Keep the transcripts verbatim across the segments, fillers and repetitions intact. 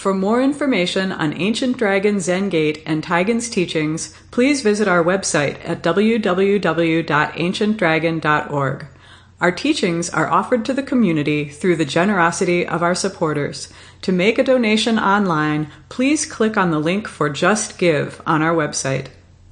For more information on Ancient Dragon Zen Gate and Taigen's teachings, please visit our website at w w w dot ancient dragon dot org. Our teachings are offered to the community through the generosity of our supporters. To make a donation online, please click on the link for Just Give on our website.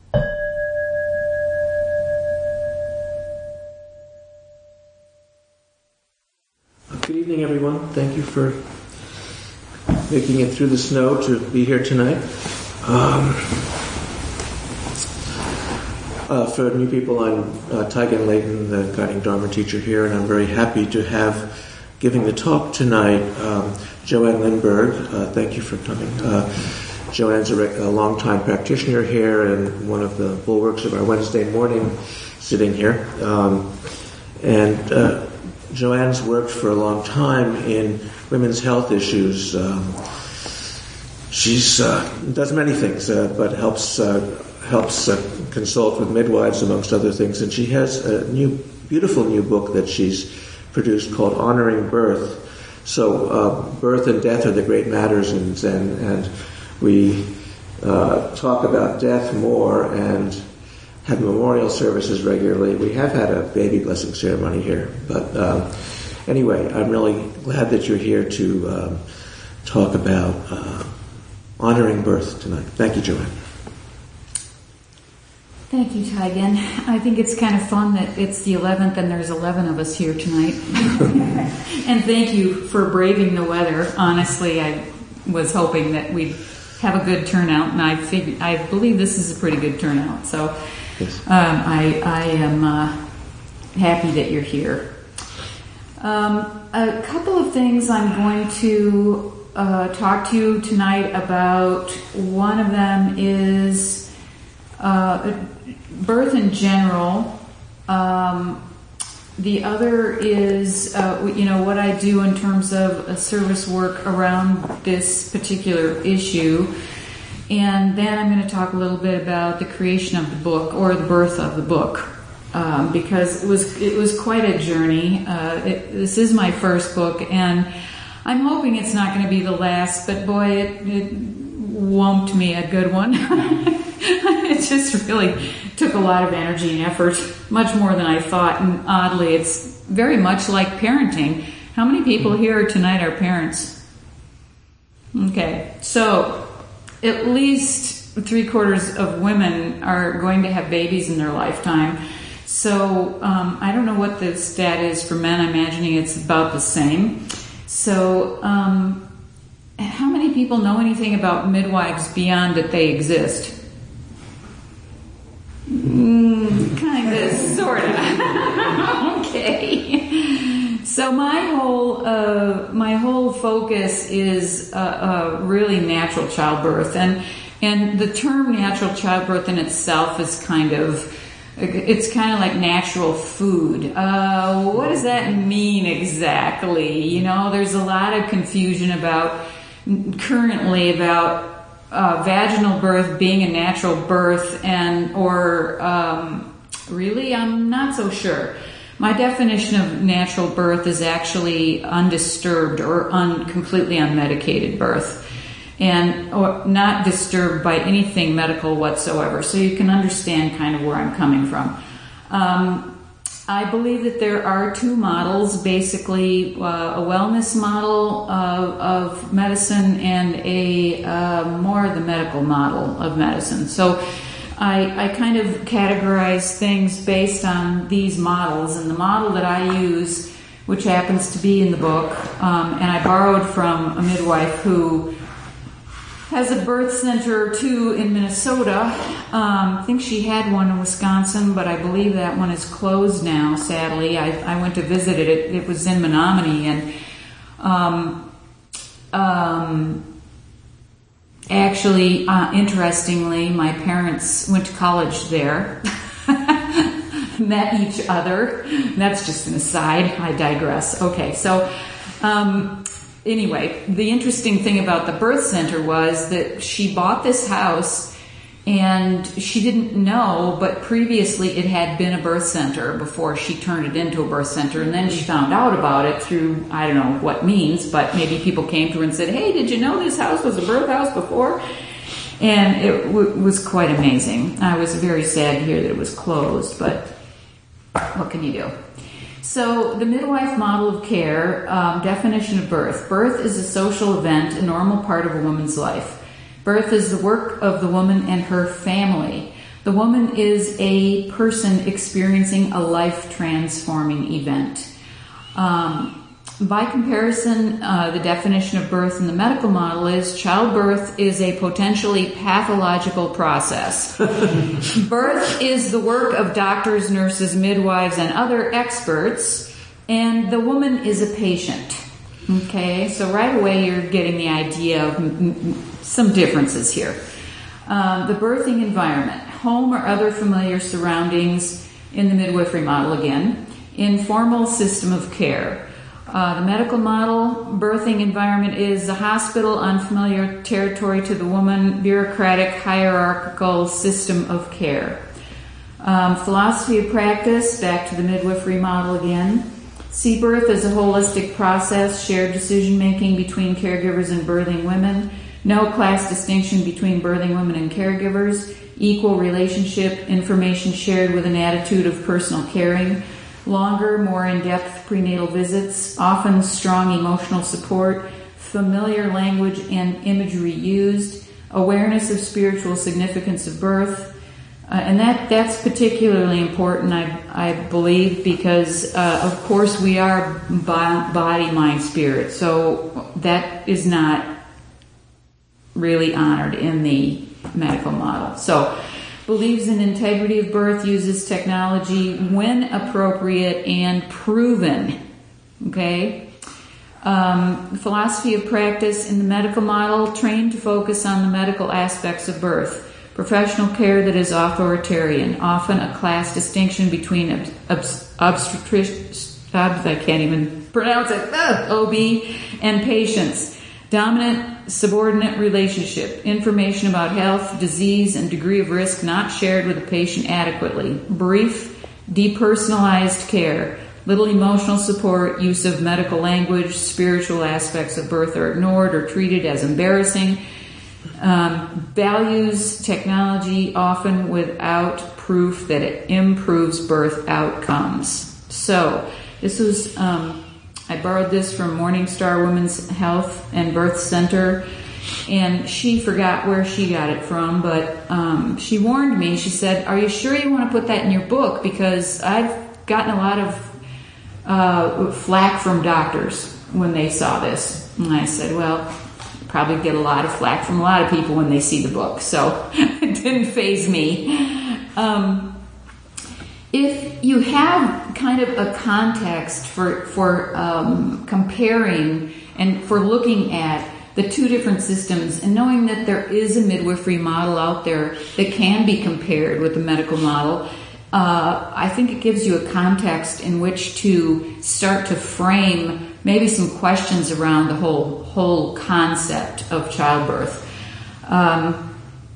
Good evening, everyone. Thank you for making it through the snow to be here tonight. Um, uh, for new people, I'm uh, Taigen Leighton, the guiding Dharma teacher here, and I'm very happy to have giving the talk tonight um, Joanne Lindberg. Uh, thank you for coming. Uh, Joanne's a, re- a longtime practitioner here and one of the bulwarks of our Wednesday morning sitting here. Um, and uh, Joanne's worked for a long time in women's health issues. Um, she's uh, does many things, uh, but helps uh, helps uh, consult with midwives, amongst other things. And she has a new, beautiful new book that she's produced called Honoring Birth. So uh, birth and death are the great matters in Zen, and we uh, talk about death more and have memorial services regularly. We have had a baby blessing ceremony here, but uh, anyway, I'm really glad that you're here to um, talk about uh, honoring birth tonight. Thank you, Joanne. Thank you, Taigen. I think it's kind of fun that it's the eleventh and there's eleven of us here tonight. And thank you for braving the weather. Honestly, I was hoping that we'd have a good turnout, and I figured, I believe this is a pretty good turnout. So. Yes. Um, I, I am uh, happy that you're here. Um, a couple of things I'm going to uh, talk to you tonight about. One of them is uh, birth in general. Um, the other is, uh, you know, what I do in terms of a service work around this particular issue. And then I'm going to talk a little bit about the creation of the book, or the birth of the book, um, because it was it was quite a journey. Uh, it, this is my first book, and I'm hoping it's not going to be the last. But boy, it, it whumped me a good one. It just really took a lot of energy and effort, much more than I thought. And oddly, it's very much like parenting. How many people here tonight are parents? Okay, so. At least three quarters of women are going to have babies in their lifetime. So um, I don't know what the stat is for men. I'm imagining it's about the same. So um, how many people know anything about midwives beyond that they exist? Mm, kind of, sort of. Okay. So my whole uh, my whole focus is uh, uh, really natural childbirth, and and the term natural childbirth in itself is kind of it's kind of like natural food. Uh, what does that mean exactly? You know, there's a lot of confusion about currently about uh, vaginal birth being a natural birth, and or um, really, I'm not so sure. My definition of natural birth is actually undisturbed or un, completely unmedicated birth, and or not disturbed by anything medical whatsoever. So you can understand kind of where I'm coming from. Um, I believe that there are two models, basically uh, a wellness model of, of medicine and a uh, more the medical model of medicine. So. I, I kind of categorize things based on these models, and the model that I use, which happens to be in the book, um, and I borrowed from a midwife who has a birth center or two in Minnesota. Um, I think she had one in Wisconsin, but I believe that one is closed now, sadly. I, I went to visit it. It, it was in Menominee, and um, um, Actually, uh, interestingly, my parents went to college there, met each other. That's just an aside. I digress. Okay, so um, anyway, the interesting thing about the birth center was that she bought this house And she didn't know, but previously it had been a birth center before she turned it into a birth center. And then she found out about it through, I don't know what means, but maybe people came to her and said, hey, did you know this house was a birth house before? And it w- was quite amazing. I was very sad to hear that it was closed, but what can you do? So the midwife model of care, um, definition of birth. Birth is a social event, a normal part of a woman's life. Birth is the work of the woman and her family. The woman is a person experiencing a life-transforming event. Um, by comparison, uh, the definition of birth in the medical model is childbirth is a potentially pathological process. Birth is the work of doctors, nurses, midwives, and other experts, and the woman is a patient. Okay, so right away you're getting the idea of m- m- some differences here. Um, the birthing environment, home or other familiar surroundings in the midwifery model again. Informal system of care. Uh, the medical model, birthing environment is a hospital, unfamiliar territory to the woman, bureaucratic, hierarchical system of care. Um, philosophy of practice, back to the midwifery model again. See birth as a holistic process, shared decision-making between caregivers and birthing women, no class distinction between birthing women and caregivers, equal relationship, information shared with an attitude of personal caring, longer, more in-depth prenatal visits, often strong emotional support, familiar language and imagery used, awareness of spiritual significance of birth. Uh, and that, that's particularly important, I, I believe, because, uh, of course, we are body, mind, spirit. So that is not really honored in the medical model. So believes in integrity of birth, uses technology when appropriate and proven. Okay? Um, philosophy of practice in the medical model, trained to focus on the medical aspects of birth. Professional care that is authoritarian, often a class distinction between obst- obstetricians, I can't even pronounce it, uh, O B, and patients. Dominant subordinate relationship, information about health, disease, and degree of risk not shared with the patient adequately. Brief, depersonalized care, little emotional support, use of medical language, spiritual aspects of birth are ignored or treated as embarrassing. Um, values technology often without proof that it improves birth outcomes. So this was, um, I borrowed this from Morningstar Women's Health and Birth Center, and she forgot where she got it from, but um, she warned me. She said, are you sure you want to put that in your book? Because I've gotten a lot of uh, flack from doctors when they saw this. And I said, well, probably get a lot of flack from a lot of people when they see the book, so it didn't faze me. Um, if you have kind of a context for for um, comparing and for looking at the two different systems and knowing that there is a midwifery model out there that can be compared with the medical model, uh, I think it gives you a context in which to start to frame maybe some questions around the whole whole concept of childbirth. Um,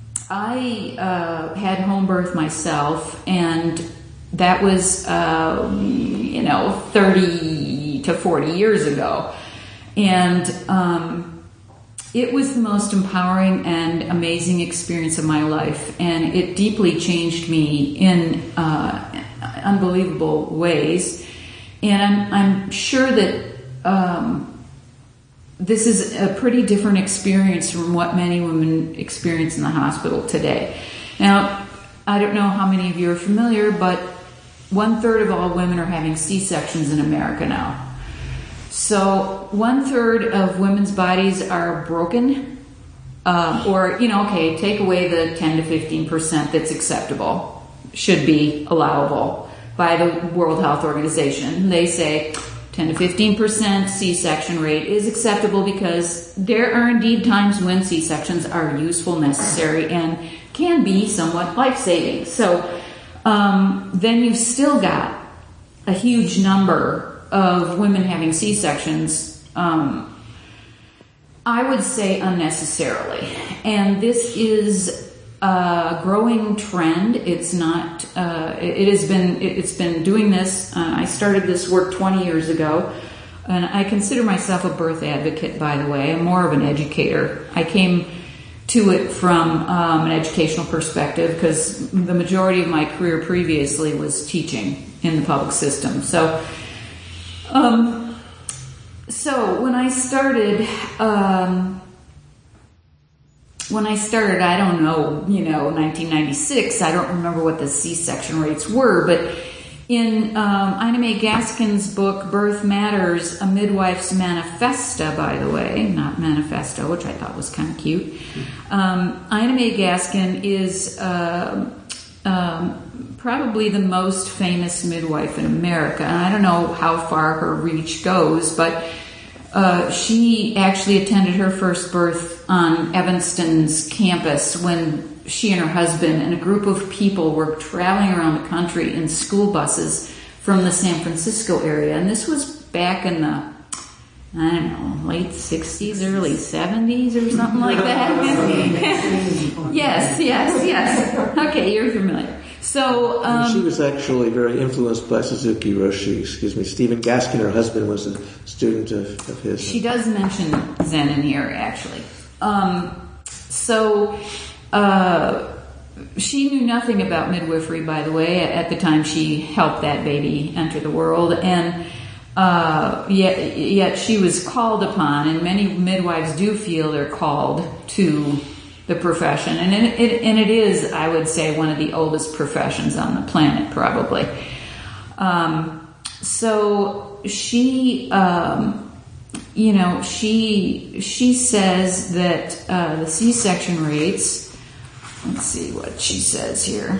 I uh, had home birth myself, and that was, uh, you know, thirty to forty years ago. And um, it was the most empowering and amazing experience of my life, and it deeply changed me in uh, unbelievable ways. And I'm, I'm sure that Um, this is a pretty different experience from what many women experience in the hospital today. Now, I don't know how many of you are familiar, but one third of all women are having C-sections in America now. So one third of women's bodies are broken, uh, or, you know, okay, take away the ten to fifteen percent that's acceptable, should be allowable by the World Health Organization. They say ten to fifteen percent C-section rate is acceptable because there are indeed times when C-sections are useful, necessary, and can be somewhat life-saving. So um, then you've still got a huge number of women having C-sections, um, I would say unnecessarily. And this is a growing trend. It's not. Uh, it, it has been. It, it's been doing this. Uh, I started this work twenty years ago, and I consider myself a birth advocate. By the way, I'm more of an educator. I came to it from um, an educational perspective because the majority of my career previously was teaching in the public system. So, um, so when I started. Um, When I started, I don't know, you know, nineteen ninety-six, I don't remember what the C-section rates were, but in um, Ina May Gaskin's book, Birth Matters, A Midwife's Manifesta, by the way, not manifesto, which I thought was kind of cute, um, Ina May Gaskin is uh, um, probably the most famous midwife in America, and I don't know how far her reach goes, but Uh, she actually attended her first birth on Evanston's campus when she and her husband and a group of people were traveling around the country in school buses from the San Francisco area. And this was back in the, I don't know, late sixties, early seventies or something like that. yes, yes, yes. Okay, you're familiar. So um, she was actually very influenced by Suzuki Roshi. Excuse me, Stephen Gaskin, her husband, was a student of, of his. She does mention Zen in here, actually. Um, so uh, she knew nothing about midwifery, by the way. At the time, she helped that baby enter the world, and uh, yet, yet she was called upon. And many midwives do feel they're called to the profession, and it, it, and it is, I would say, one of the oldest professions on the planet, probably. Um, so she, um, you know, she she says that uh, the C-section rates. Let's see what she says here.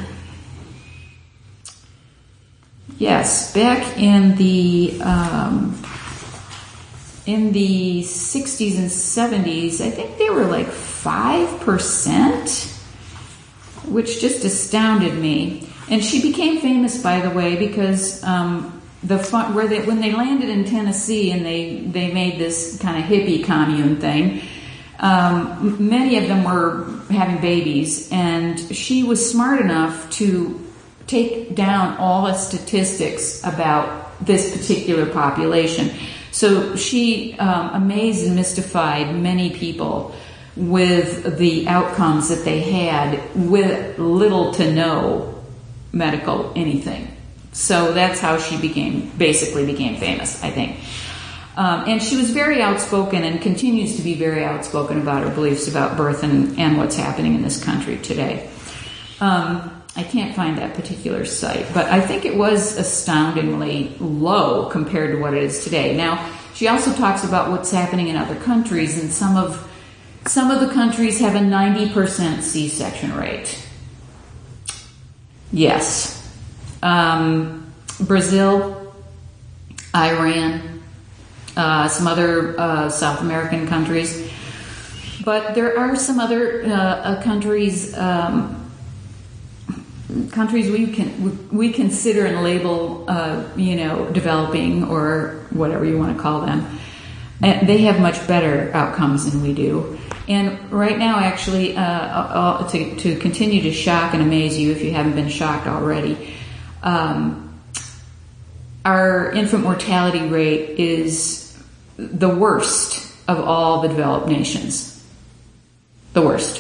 Yes, back in the um, in the sixties and seventies, I think they were like five percent, which just astounded me. And she became famous, by the way, because um, the fun, where they, when they landed in Tennessee and they, they made this kind of hippie commune thing, um, many of them were having babies, and she was smart enough to take down all the statistics about this particular population. So she um, amazed and mystified many people with the outcomes that they had with little to no medical anything. So that's how she became, basically became famous, I think. Um, and she was very outspoken and continues to be very outspoken about her beliefs about birth and, and what's happening in this country today. Um, I can't find that particular site, but I think it was astoundingly low compared to what it is today. Now, she also talks about what's happening in other countries, and some of some of the countries have a ninety percent C-section rate. Yes. Um, Brazil, Iran, uh, some other uh, South American countries. But there are some other uh, uh, countries... Um, countries we can we consider and label, uh, you know, developing or whatever you want to call them, and they have much better outcomes than we do. And right now, actually, uh, to to continue to shock and amaze you, if you haven't been shocked already, um, our infant mortality rate is the worst of all the developed nations. The worst.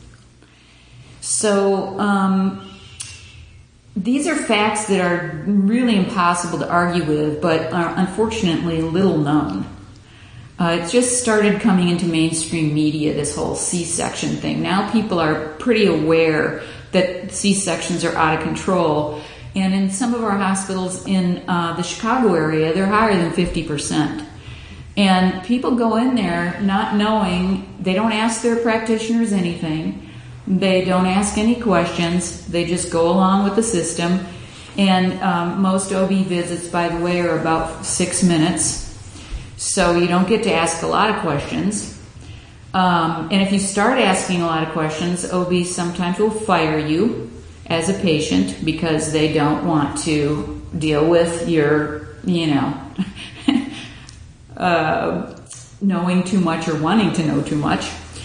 So. Um, These are facts that are really impossible to argue with, but are unfortunately little known. Uh, it just started coming into mainstream media, this whole C-section thing. Now people are pretty aware that C-sections are out of control. And in some of our hospitals in uh, the Chicago area, they're higher than fifty percent. And people go in there not knowing, they don't ask their practitioners anything. They don't ask any questions. They just go along with the system. And um, most O B visits, by the way, are about six minutes. So you don't get to ask a lot of questions. Um, and if you start asking a lot of questions, O Bs sometimes will fire you as a patient because they don't want to deal with your, you know, uh, knowing too much or wanting to know too much.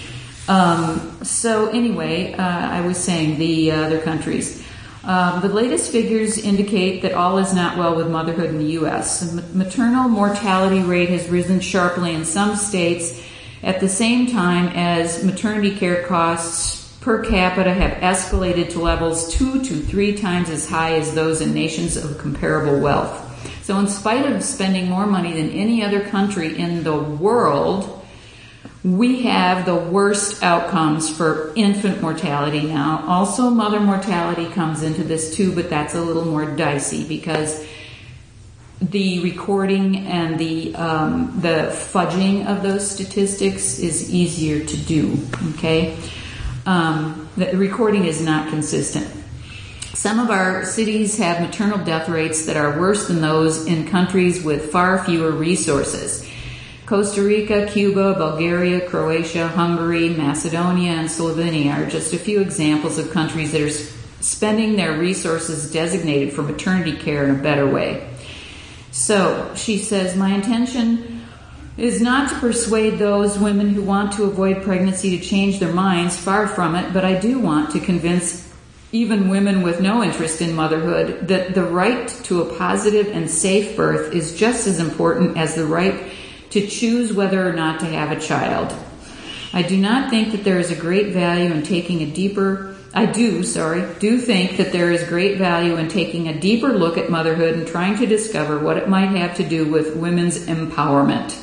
Um, so anyway, uh, I was saying the other countries. Um, the latest figures indicate that all is not well with motherhood in the U S. The maternal mortality rate has risen sharply in some states at the same time as maternity care costs per capita have escalated to levels two to three times as high as those in nations of comparable wealth. So in spite of spending more money than any other country in the world, we have the worst outcomes for infant mortality now. Also, mother mortality comes into this too, but that's a little more dicey because the recording and the um, the fudging of those statistics is easier to do. Okay, um, the recording is not consistent. Some of our cities have maternal death rates that are worse than those in countries with far fewer resources. Costa Rica, Cuba, Bulgaria, Croatia, Hungary, Macedonia, and Slovenia are just a few examples of countries that are spending their resources designated for maternity care in a better way. So, she says, my intention is not to persuade those women who want to avoid pregnancy to change their minds, far from it, but I do want to convince even women with no interest in motherhood that the right to a positive and safe birth is just as important as the right to choose whether or not to have a child. I do not think that there is a great value in taking a deeper, I do, sorry, do think that there is great value in taking a deeper look at motherhood and trying to discover what it might have to do with women's empowerment.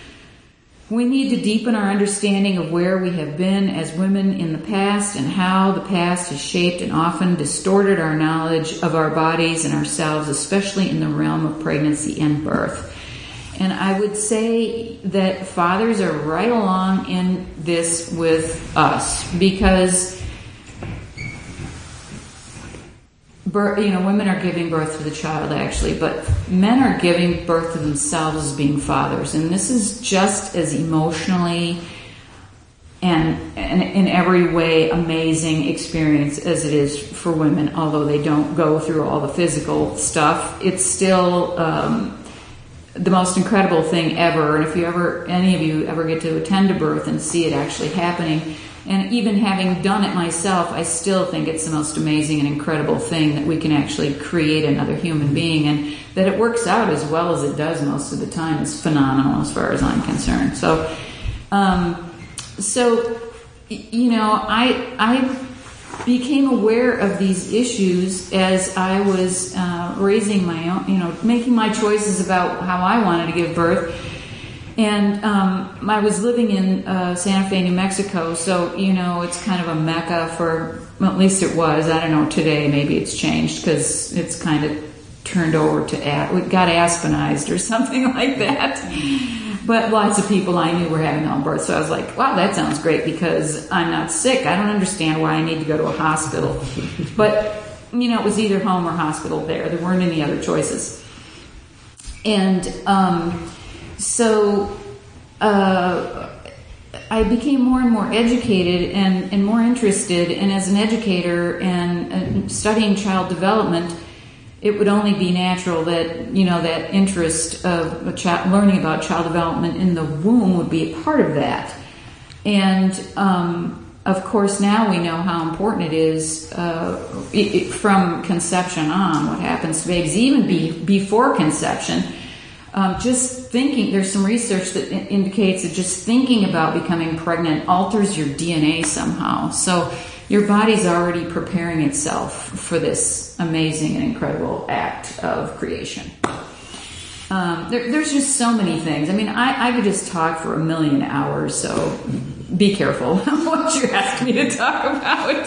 We need to deepen our understanding of where we have been as women in the past and how the past has shaped and often distorted our knowledge of our bodies and ourselves, especially in the realm of pregnancy and birth. And I would say that fathers are right along in this with us because, you know, women are giving birth to the child actually, but men are giving birth to themselves as being fathers. And this is just as emotionally and, and in every way amazing experience as it is for women. Although they don't go through all the physical stuff, it's still um, the most incredible thing ever. And if you ever, any of you ever get to attend a birth and see it actually happening, and even having done it myself, I still think it's the most amazing and incredible thing that we can actually create another human being, and that it works out as well as it does most of the time is phenomenal as far as I'm concerned. So, um, so, you know, I, I became aware of these issues as I was uh, raising my own, you know, making my choices about how I wanted to give birth. And um, I was living in uh, Santa Fe, New Mexico, so, you know, it's kind of a mecca for, well, at least it was. I don't know, today maybe it's changed because it's kind of turned over to, it got Aspenized or something like that. But lots of people I knew were having home births, so I was like, wow, that sounds great because I'm not sick. I don't understand why I need to go to a hospital. But, you know, it was either home or hospital there. There weren't any other choices. And um, so uh, I became more and more educated and, and more interested. And as an educator and, and studying child development, it would only be natural that, you know, that interest of a child, learning about child development in the womb would be a part of that. And, um, of course, now we know how important it is uh, it, it, from conception on, what happens to babies, even be, before conception. Um, just thinking, there's some research that indicates that just thinking about becoming pregnant alters your D N A somehow. So your body's already preparing itself for this amazing and incredible act of creation. Um, there, there's just so many things. I mean, I, I could just talk for a million hours, so be careful what you ask me to talk about.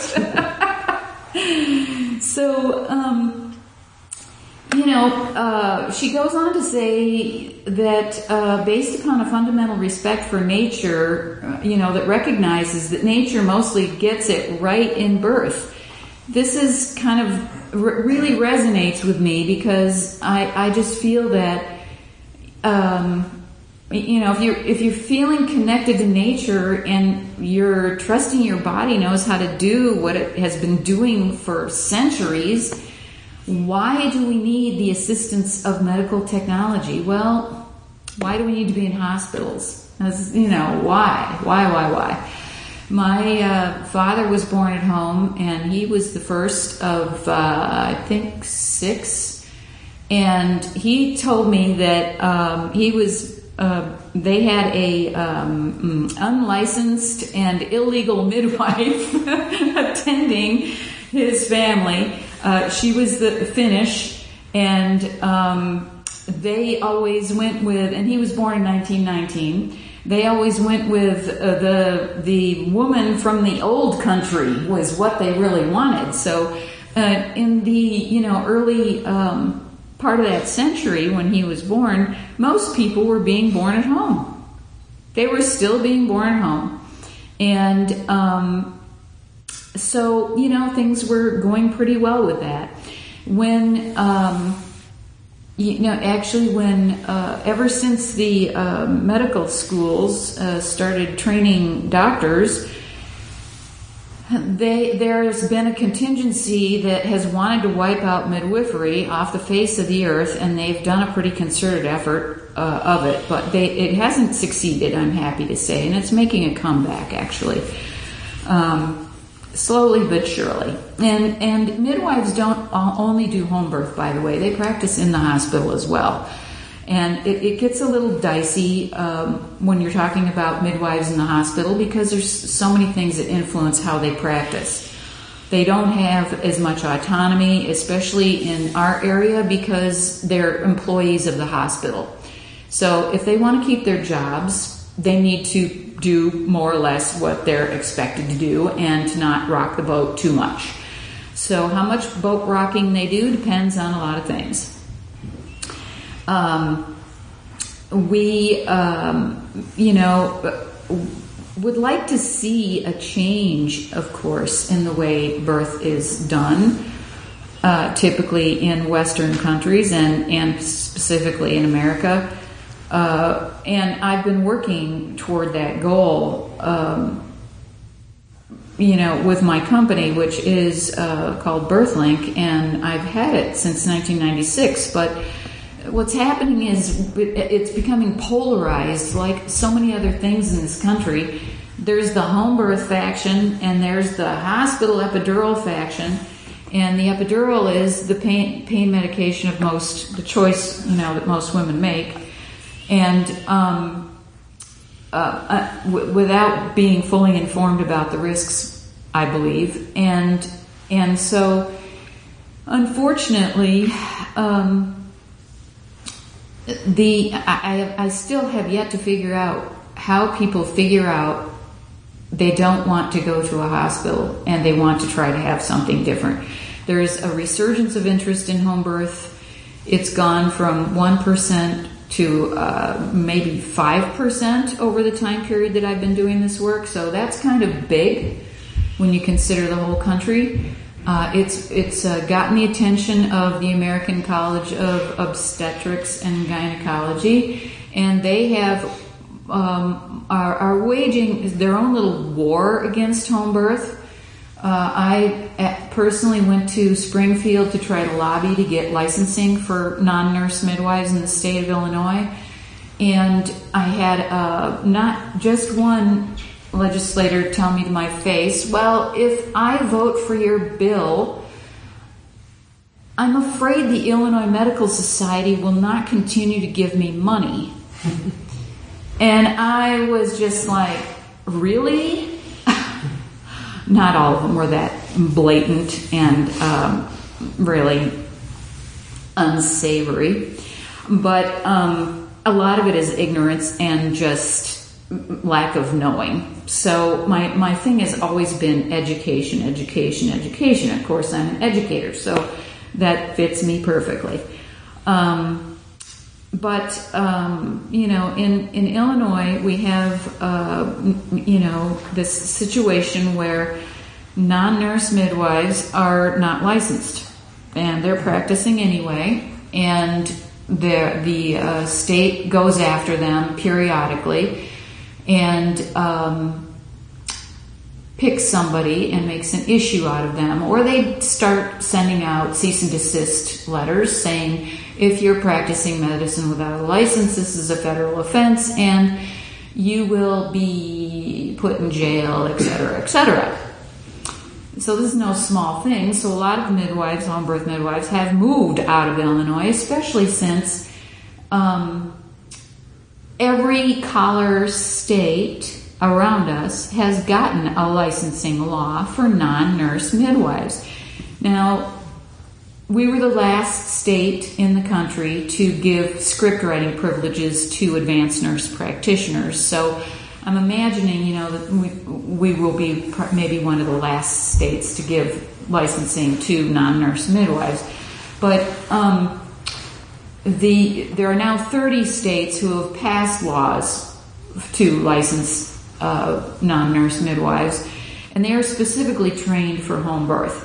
so, um, you know, uh, she goes on to say that uh, based upon a fundamental respect for nature, uh, you know, that recognizes that nature mostly gets it right in birth. This is kind of r- really resonates with me because I, I just feel that, um, you know, if you're, if you're feeling connected to nature and you're trusting your body knows how to do what it has been doing for centuries, why do we need the assistance of medical technology? Well, why do we need to be in hospitals? As, you know, why? Why, why, why? My uh, father was born at home, and he was the first of, uh, I think, six. And he told me that um, he was, uh, they had a um, unlicensed and illegal midwife attending his family. Uh, she was the Finnish, and um, they always went with, and he was born in nineteen nineteen. They always went with uh, the the woman from the old country was what they really wanted. So uh, in the you know early um, part of that century when he was born, most people were being born at home. They were still being born at home, and um, so you know things were going pretty well with that. When um, You know, actually, when uh, ever since the uh, medical schools uh, started training doctors, they there's been a contingency that has wanted to wipe out midwifery off the face of the earth, and they've done a pretty concerted effort uh, of it, but they it hasn't succeeded. I'm happy to say, and it's making a comeback actually. Um, Slowly but surely. And and midwives don't only do home birth, by the way. They practice in the hospital as well. And it, it gets a little dicey um, when you're talking about midwives in the hospital because there's so many things that influence how they practice. They don't have as much autonomy, especially in our area, because they're employees of the hospital. So if they want to keep their jobs, they need to do more or less what they're expected to do and to not rock the boat too much. So how much boat rocking they do depends on a lot of things. Um, we, um, you know, would like to see a change, of course, in the way birth is done, uh, typically in Western countries and, and specifically in America. Uh, and I've been working toward that goal, um, you know, with my company, which is uh, called BirthLink, and I've had it since nineteen ninety-six. But what's happening is it's becoming polarized, like so many other things in this country. There's the home birth faction, and there's the hospital epidural faction. And the epidural is the pain pain medication of most, the choice, you know, that most women make. And um, uh, uh, w- without being fully informed about the risks, I believe, and and so, unfortunately, um, the I, I still have yet to figure out how people figure out they don't want to go to a hospital and they want to try to have something different. There's a resurgence of interest in home birth. It's gone from one percent to uh, maybe five percent over the time period that I've been doing this work. So that's kind of big when you consider the whole country. Uh, it's it's uh, gotten the attention of the American College of Obstetrics and Gynecology, and they have um, are, are waging their own little war against home birth. Uh, I personally went to Springfield to try to lobby to get licensing for non-nurse midwives in the state of Illinois. And I had uh, not just one legislator tell me to my face, well, if I vote for your bill, I'm afraid the Illinois Medical Society will not continue to give me money. And I was just like, really? Not all of them were that blatant and um, really unsavory, but um, a lot of it is ignorance and just lack of knowing. So my, my thing has always been education, education, education. Of course, I'm an educator, so that fits me perfectly. Um, But, um, you know, in, in Illinois, we have, uh, you know, this situation where non-nurse midwives are not licensed, and they're practicing anyway, and the, the uh, state goes after them periodically and um, picks somebody and makes an issue out of them, or they start sending out cease and desist letters saying, if you're practicing medicine without a license, this is a federal offense, and you will be put in jail, et cetera, et cetera. So this is no small thing. So a lot of midwives, home birth midwives, have moved out of Illinois, especially since um, every collar state around us has gotten a licensing law for non-nurse midwives. Now, we were the last state in the country to give script writing privileges to advanced nurse practitioners. So I'm imagining, you know, that we, we will be maybe one of the last states to give licensing to non-nurse midwives. But um, the there are now thirty states who have passed laws to license uh, non-nurse midwives, and they are specifically trained for home birth.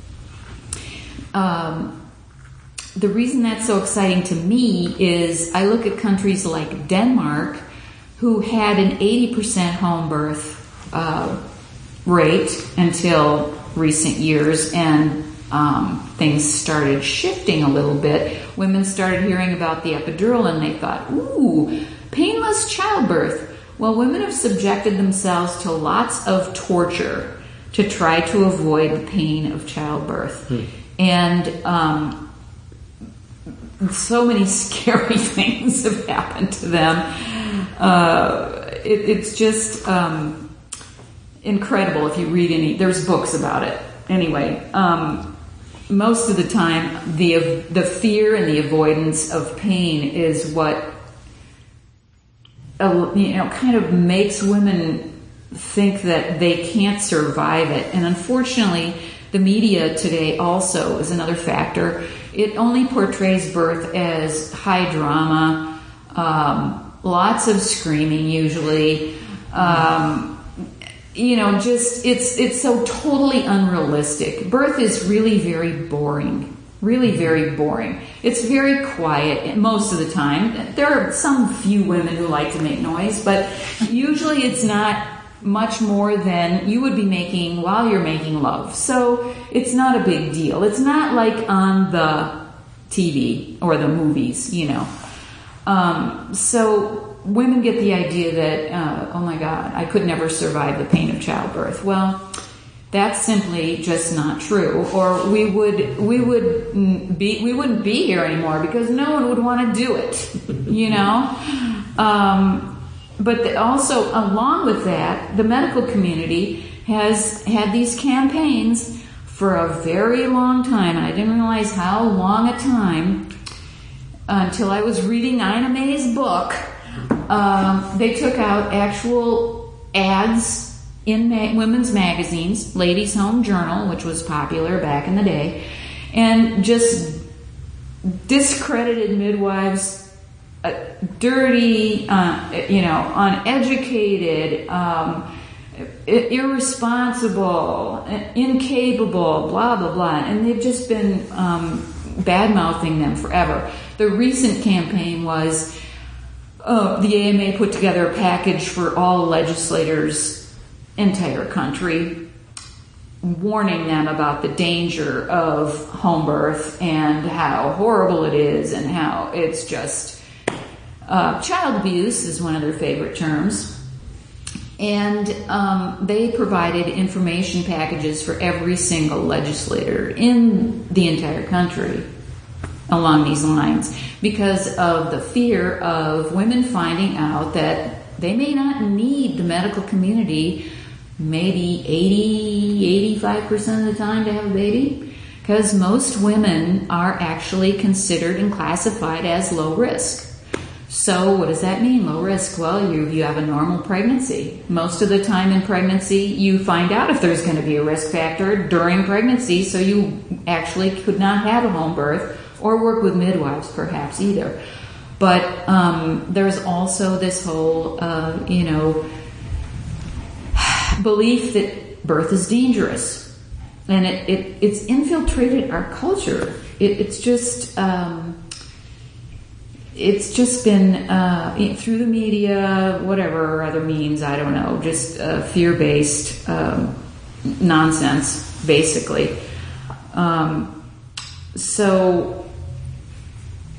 Um, the reason that's so exciting to me is I look at countries like Denmark, who had an eighty percent home birth uh, rate until recent years, and um, things started shifting a little bit. Women started hearing about the epidural, and they thought, ooh, painless childbirth. Well, women have subjected themselves to lots of torture to try to avoid the pain of childbirth. Hmm. And um, so many scary things have happened to them. Uh, it, it's just um, incredible if you read any. There's books about it. Anyway, um, most of the time, the the fear and the avoidance of pain is what uh, you know kind of makes women think that they can't survive it. And unfortunately, the media today also is another factor. It only portrays birth as high drama, um, lots of screaming usually. Um, you know, just it's it's so totally unrealistic. Birth is really very boring, really very boring. It's very quiet most of the time. There are some few women who like to make noise, but usually it's not much more than you would be making while you're making love. So it's not a big deal. It's not like on the T V or the movies, you know. Um, so women get the idea that, uh, oh my God, I could never survive the pain of childbirth. Well, that's simply just not true. Or we would we would be we wouldn't be here anymore because no one would want to do it, you know. Um, But the, also, along with that, the medical community has had these campaigns for a very long time, and I didn't realize how long a time until I was reading Ina May's book. Um, they took out actual ads in ma- women's magazines, Ladies' Home Journal, which was popular back in the day, and just discredited midwives. Uh, dirty, uh, you know, uneducated, um, irresponsible, incapable, blah, blah, blah. And they've just been um, bad-mouthing them forever. The recent campaign was uh, the A M A put together a package for all legislators, entire country, warning them about the danger of home birth and how horrible it is and how it's just... Uh, child abuse is one of their favorite terms. And um, they provided information packages for every single legislator in the entire country along these lines because of the fear of women finding out that they may not need the medical community maybe eighty, eighty-five percent of the time to have a baby, because most women are actually considered and classified as low risk. So what does that mean, low risk? Well, you, you have a normal pregnancy. Most of the time in pregnancy, you find out if there's going to be a risk factor during pregnancy, so you actually could not have a home birth or work with midwives perhaps either. But um, there's also this whole, uh, you know, belief that birth is dangerous. And it, it it's infiltrated our culture. It, it's just... Um, It's just been uh, through the media, whatever other means, I don't know, just uh, fear-based um, nonsense, basically. Um, so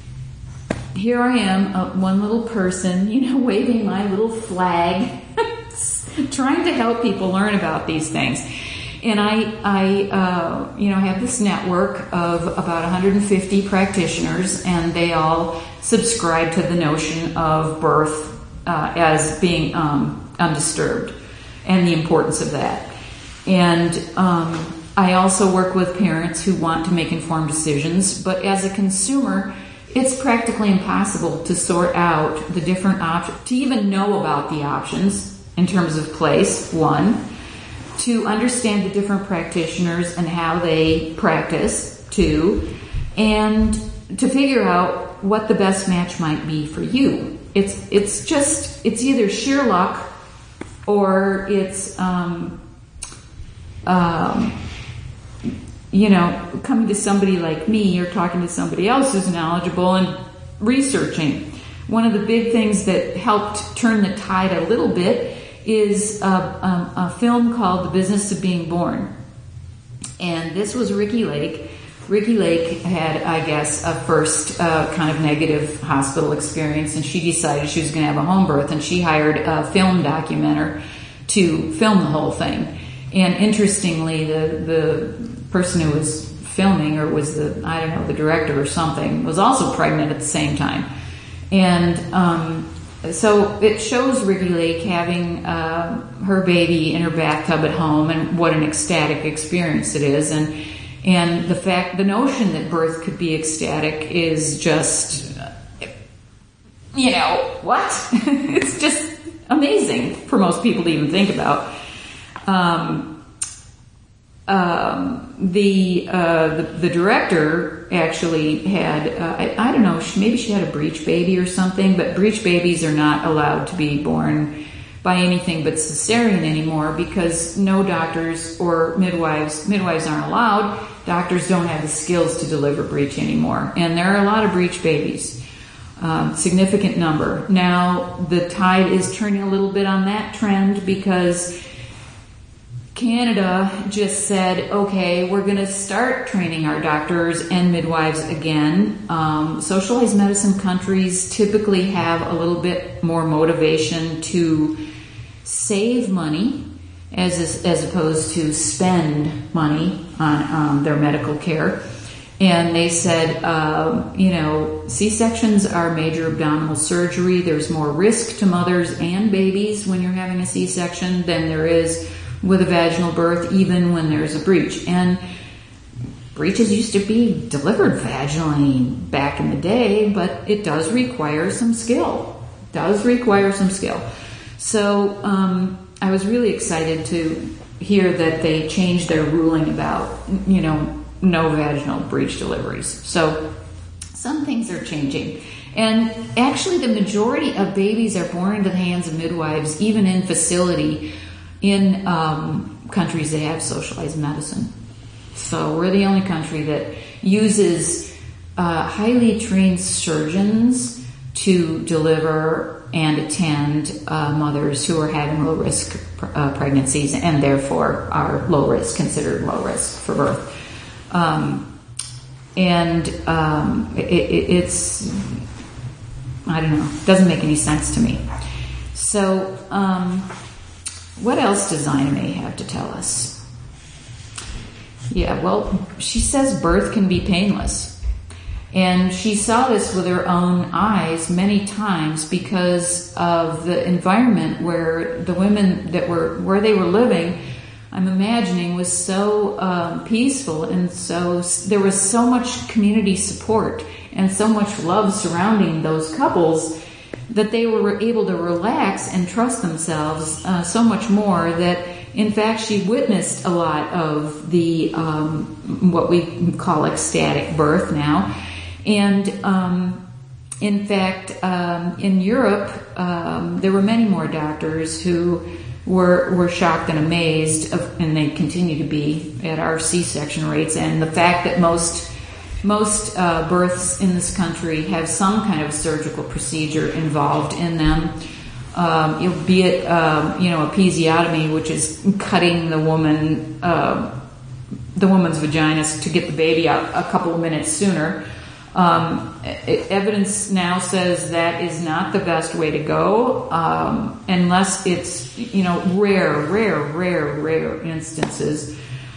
here I am, uh, one little person, you know, waving my little flag, trying to help people learn about these things. And I, I, uh, you know, have this network of about one hundred fifty practitioners, and they all subscribe to the notion of birth uh, as being um, undisturbed and the importance of that. And um, I also work with parents who want to make informed decisions, but as a consumer, it's practically impossible to sort out the different options, to even know about the options in terms of place, one, to understand the different practitioners and how they practice, two, and to figure out what the best match might be for you. It's it's just, it's either sheer luck or it's, um, um, you know, coming to somebody like me or talking to somebody else who's knowledgeable and researching. One of the big things that helped turn the tide a little bit is a, a, a film called The Business of Being Born. And this was Ricki Lake. Ricki Lake had, I guess, a first uh, kind of negative hospital experience, and she decided she was going to have a home birth, and she hired a film documenter to film the whole thing. And interestingly, the, the person who was filming, or was the, I don't know, the director or something, was also pregnant at the same time. And um, so it shows Ricki Lake having uh, her baby in her bathtub at home, and what an ecstatic experience it is. And and the fact, the notion that birth could be ecstatic is just, you know, what? It's just amazing for most people to even think about. Um, um, the, uh, the the director actually had, uh, I, I don't know, she, maybe she had a breech baby or something, but breech babies are not allowed to be born by anything but cesarean anymore, because no doctors or midwives, midwives aren't allowed. Doctors don't have the skills to deliver breech anymore. And there are a lot of breech babies, um, significant number. Now, the tide is turning a little bit on that trend, because Canada just said, okay, we're going to start training our doctors and midwives again. Um, socialized medicine countries typically have a little bit more motivation to save money as as opposed to spend money on um, their medical care. And they said, uh, you know, C-sections are major abdominal surgery. There's more risk to mothers and babies when you're having a C-section than there is with a vaginal birth, even when there's a breech. And breeches used to be delivered vaginally back in the day, but it does require some skill. It does require some skill. So um, I was really excited to hear that they changed their ruling about, you know, no vaginal breech deliveries. So some things are changing. And actually the majority of babies are born into the hands of midwives, even in facility, in um, countries that have socialized medicine. So we're the only country that uses uh, highly trained surgeons to deliver and attend uh, mothers who are having low-risk uh, pregnancies, and therefore are low-risk, considered low-risk for birth. Um, and um, it, it, it's, I don't know, doesn't make any sense to me. So um, what else does Ina May have to tell us? Yeah, well, she says birth can be painless. And she saw this with her own eyes many times because of the environment where the women that were, where they were living, I'm imagining, was so um, peaceful, and so there was so much community support and so much love surrounding those couples that they were able to relax and trust themselves uh, so much more that, in fact, she witnessed a lot of the um, what we call ecstatic birth now. And um, in fact, um, in Europe, um, there were many more doctors who were were shocked and amazed, of, and they continue to be, at our C-section rates, and the fact that most most uh, births in this country have some kind of surgical procedure involved in them. Um, it, be it um, you know, episiotomy, which is cutting the woman uh, the woman's vagina to get the baby out a couple of minutes sooner. Um, evidence now says that is not the best way to go, um, unless it's, you know, rare, rare, rare, rare instances.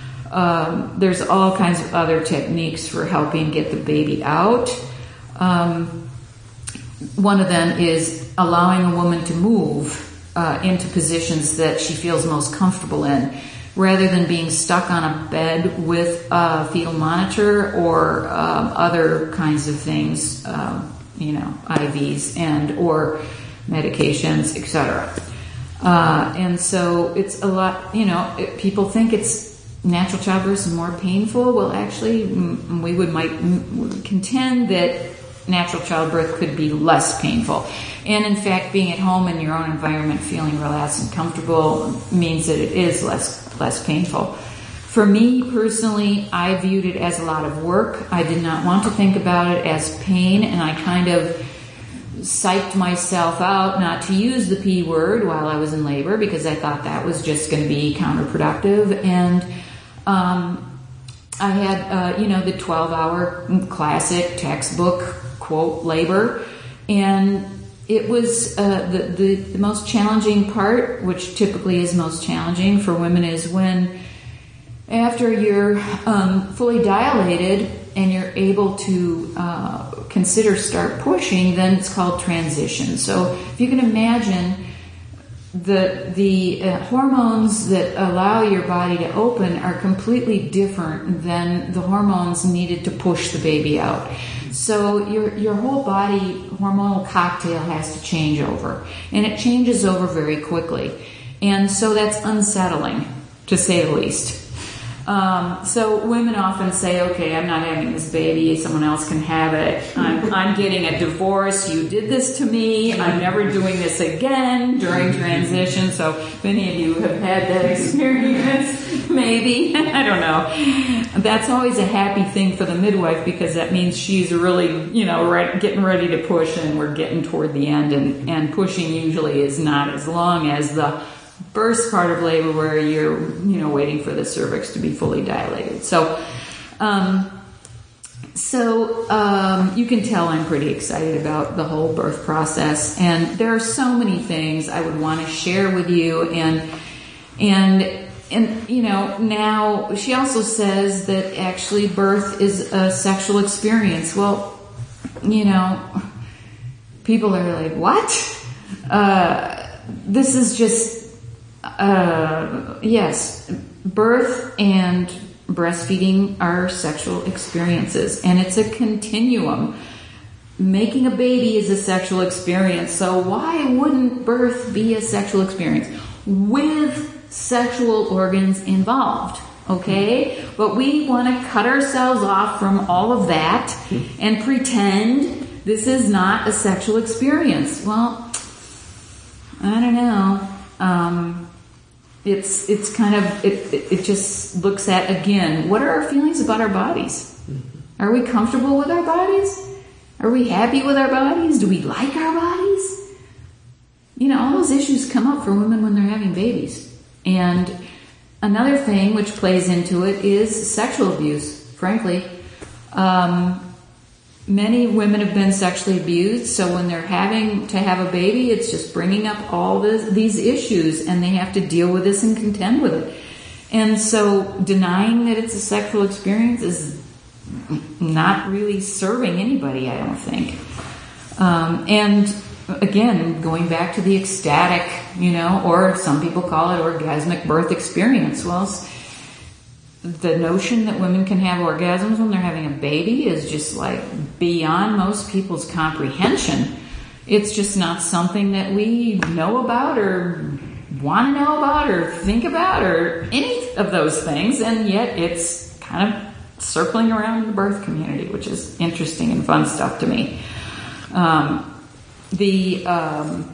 Um, there's all kinds of other techniques for helping get the baby out. Um, one of them is allowing a woman to move uh, into positions that she feels most comfortable in, rather than being stuck on a bed with a fetal monitor or um, other kinds of things, um, you know, I Vs and or medications, et cetera. Uh, and so it's a lot, you know, it, people think it's natural childbirth is more painful. Well, actually, m- we would might m- contend that natural childbirth could be less painful. And in fact, being at home in your own environment, feeling relaxed and comfortable means that it is less less painful. For me personally, I viewed it as a lot of work. I did not want to think about it as pain, and I kind of psyched myself out not to use the P word while I was in labor, because I thought that was just going to be counterproductive. And um, I had, uh, you know, the twelve-hour classic textbook quote labor, and it was uh, the, the the most challenging part, which typically is most challenging for women, is when after you're um, fully dilated and you're able to uh, consider start pushing, then it's called transition. So if you can imagine, the the uh, hormones that allow your body to open are completely different than the hormones needed to push the baby out. So your your whole body hormonal cocktail has to change over, and it changes over very quickly, and so that's unsettling, to say the least. Um, so women often say, okay, I'm not having this baby, someone else can have it. I'm, I'm getting a divorce. You did this to me. I'm never doing this again during transition. So if any of you have had that experience, maybe, I don't know. That's always a happy thing for the midwife, because that means she's really, you know, right, getting ready to push, and we're getting toward the end, and, and pushing usually is not as long as the first part of labor, where you're, you know, waiting for the cervix to be fully dilated. So, um, so um, you can tell I'm pretty excited about the whole birth process, and there are so many things I would want to share with you. And and and you know, now she also says that actually birth is a sexual experience. Well, you know, people are like, what? Uh, this is just. Uh, yes, birth and breastfeeding are sexual experiences, and it's a continuum. Making a baby is a sexual experience, so why wouldn't birth be a sexual experience with sexual organs involved? Okay, but we want to cut ourselves off from all of that and pretend this is not a sexual experience. Well, I don't know. Um, It's it's kind of, it, it it just looks at, again, what are our feelings about our bodies? Are we comfortable with our bodies? Are we happy with our bodies? Do we like our bodies? You know, all those issues come up for women when they're having babies. And another thing which plays into it is sexual abuse, frankly. Um, Many women have been sexually abused, so when they're having to have a baby, it's just bringing up all this, these issues, and they have to deal with this and contend with it. And so denying that it's a sexual experience is not really serving anybody, I don't think. Um, and again, going back to the ecstatic, you know, or some people call it orgasmic birth experience. Well, the notion that women can have orgasms when they're having a baby is just like beyond most people's comprehension. It's just not something that we know about or want to know about or think about or any of those things, and yet it's kind of circling around the birth community, which is interesting and fun stuff to me. Um, the um,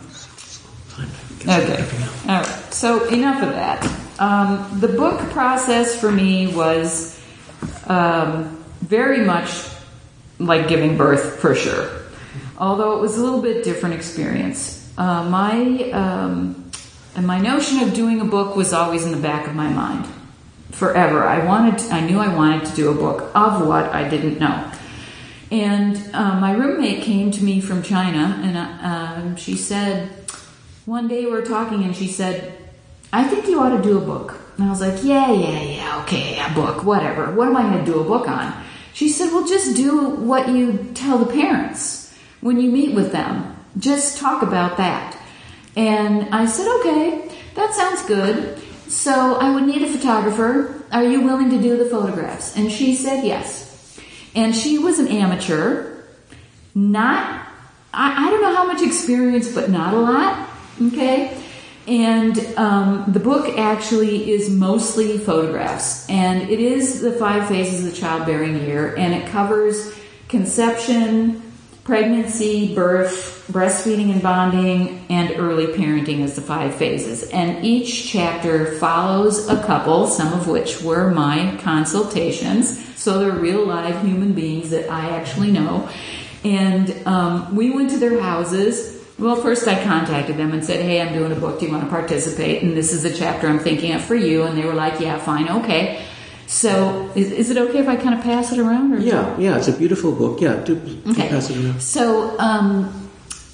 okay, all right. So enough of that. Um, the book process for me was um, very much like giving birth, for sure. Although it was a little bit different experience. Uh, my um, and my notion of doing a book was always in the back of my mind, forever. I wanted, to, I knew I wanted to do a book of what I didn't know, And uh, my roommate came to me from China, and uh, she said, one day we were talking, and she said, I think you ought to do a book. And I was like, yeah, yeah, yeah, okay, a book, whatever. What am I going to do a book on? She said, well, just do what you tell the parents when you meet with them. Just talk about that. And I said, okay, that sounds good. So I would need a photographer. Are you willing to do the photographs? And she said yes. And she was an amateur. Not, I, I don't know how much experience, but not a lot. Okay? And um, the book actually is mostly photographs. And it is the five phases of the childbearing year. And it covers conception, pregnancy, birth, breastfeeding and bonding, and early parenting as the five phases. And each chapter follows a couple, some of which were my consultations. So they're real live human beings that I actually know. And um, we went to their houses. Well, first I contacted them and said, hey, I'm doing a book. Do you want to participate? And this is a chapter I'm thinking of for you. And they were like, yeah, fine, okay. So is, is it okay if I kind of pass it around? Or yeah, yeah, it's a beautiful book. Yeah, do, do okay. pass it around. So um,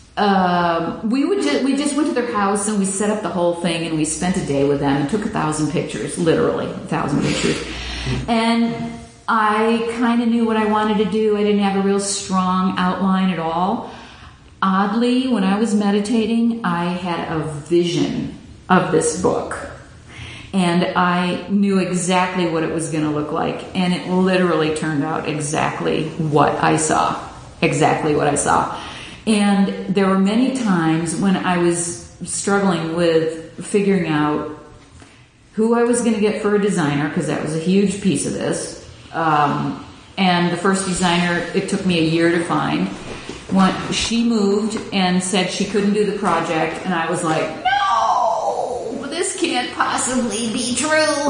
uh, we would just, we just went to their house and we set up the whole thing and we spent a day with them and took a thousand pictures, literally a thousand pictures. And I kind of knew what I wanted to do. I didn't have a real strong outline at all. Oddly, when I was meditating, I had a vision of this book. And I knew exactly what it was going to look like. And it literally turned out exactly what I saw. Exactly what I saw. And there were many times when I was struggling with figuring out who I was going to get for a designer, because that was a huge piece of this. Um, and the first designer, it took me a year to find. When she moved and said she couldn't do the project, and I was like, no, this can't possibly be true.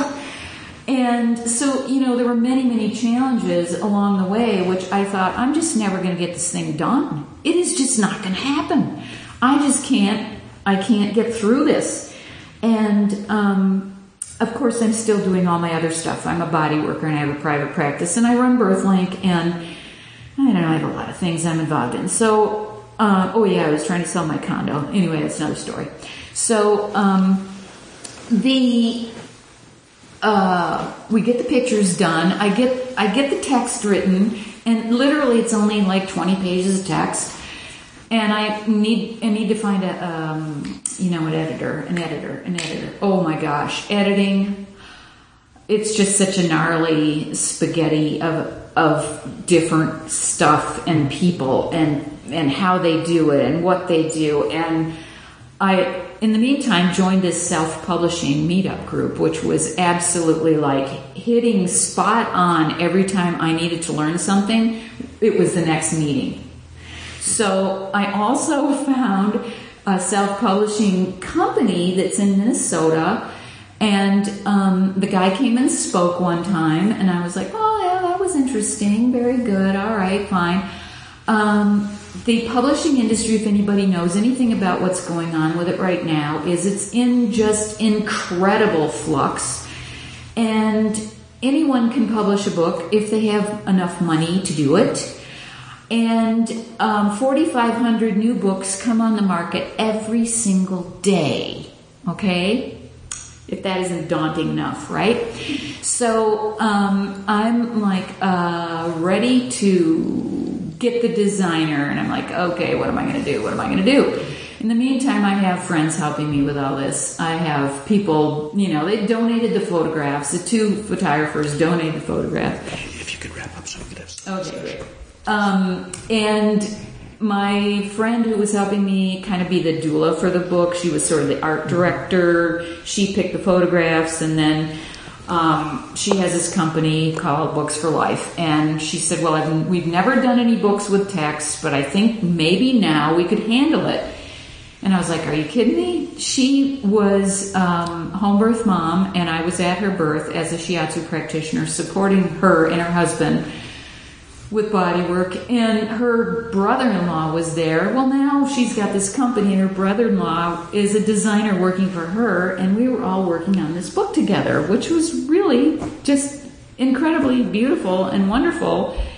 And so, you know, there were many, many challenges along the way, which I thought, I'm just never going to get this thing done. It is just not going to happen. I just can't, I can't get through this. And, um, of course, I'm still doing all my other stuff. I'm a body worker and I have a private practice and I run BirthLink and I don't know, I have a lot of things I'm involved in. So, uh, oh yeah, I was trying to sell my condo. Anyway, that's another story. So, um, the, uh, we get the pictures done. I get, I get the text written and literally it's only like twenty pages of text. And I need, I need to find a, um, you know, an editor, an editor, an editor. Oh my gosh, editing. It's just such a gnarly spaghetti of, of different stuff and people and, and how they do it and what they do. And I, in the meantime, joined this self-publishing meetup group, which was absolutely like hitting spot on every time I needed to learn something. It was the next meeting. So I also found a self-publishing company that's in Minnesota, and um, the guy came and spoke one time, and I was like, oh, yeah, that was interesting. Very good. All right, fine. Um, the publishing industry, if anybody knows anything about what's going on with it right now, is it's in just incredible flux, and anyone can publish a book if they have enough money to do it. And um, forty-five hundred new books come on the market every single day, okay? If that isn't daunting enough, right? So um, I'm like uh, ready to get the designer, and I'm like, okay, what am I going to do? What am I going to do? In the meantime, I have friends helping me with all this. I have people, you know, they donated the photographs. The two photographers donated the photographs. If you could wrap up some of this. Okay, great. Um, and my friend who was helping me kind of be the doula for the book, she was sort of the art director. She picked the photographs, and then um, she has this company called Books for Life. And she said, well, I've, we've never done any books with text, but I think maybe now we could handle it. And I was like, are you kidding me? She was um, home birth mom, and I was at her birth as a shiatsu practitioner supporting her and her husband with body work, and her brother-in-law was there. Well, now she's got this company, and her brother-in-law is a designer working for her, and we were all working on this book together, which was really just incredibly beautiful and wonderful.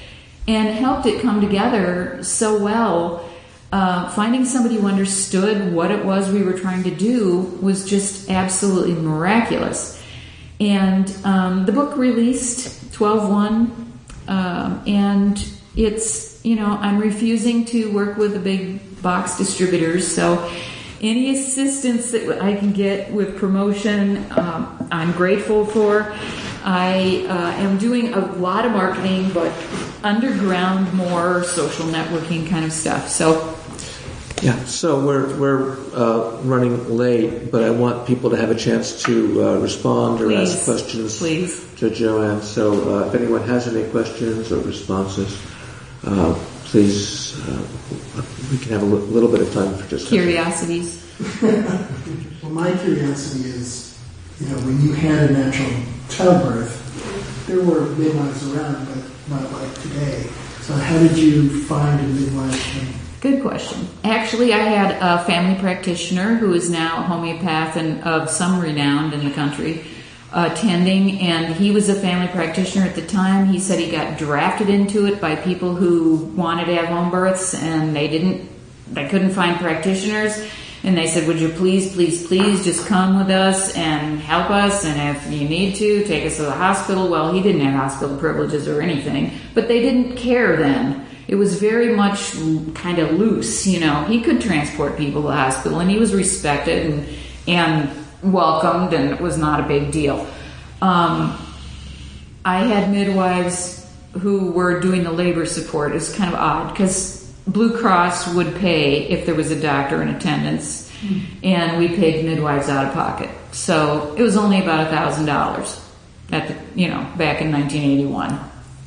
and helped it come together so well. Uh, finding somebody who understood what it was we were trying to do was just absolutely miraculous. And um, the book released twelve one, uh, and it's, you know, I'm refusing to work with the big box distributors, so any assistance that I can get with promotion, um, I'm grateful for. I uh, am doing a lot of marketing, but underground, more social networking kind of stuff. So, yeah. So we're we're uh, running late, but I want people to have a chance to uh, respond or please, ask questions please. to Joanne. So uh, if anyone has any questions or responses, uh, please. Uh, we can have a l- little bit of time for discussion. Curiosities. Well, my curiosity is, you know, when you had a natural childbirth, there were midwives around, but not like today. So how did you find a midwife? And Good question. Actually, I had a family practitioner who is now a homeopath and of some renown in the country attending, and he was a family practitioner at the time. He said he got drafted into it by people who wanted to have home births, and they didn't, they couldn't find practitioners. And they said, would you please, please, please just come with us and help us, and if you need to, take us to the hospital. Well, he didn't have hospital privileges or anything, but they didn't care then. It was very much kind of loose, you know. He could transport people to the hospital, and he was respected and and welcomed, and it was not a big deal. Um, I had midwives who were doing the labor support. It was kind of odd because Blue Cross would pay if there was a doctor in attendance, mm. and we paid midwives out of pocket. So it was only about a thousand dollars at the, you know, back in nineteen eighty-one.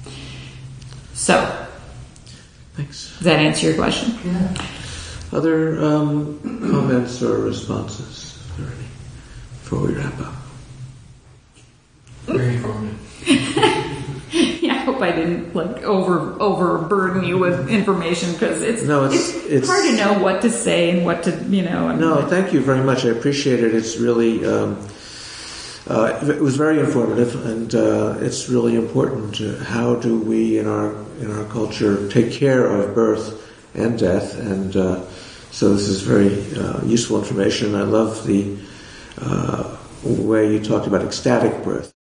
So. Thanks. Does that answer your question? yeah. Other um, comments or responses? Is there any before we wrap up? Very informative. Yeah, I hope I didn't like over overburden you with information because it's, no, it's, it's it's hard to know what to say and what to, you know. I mean, no, thank you very much. I appreciate it. It's really, um, uh, it was very informative, and uh, it's really important. Uh, how do we in our in our culture take care of birth and death? And uh, so this is very uh, useful information. I love the uh, way you talked about ecstatic birth.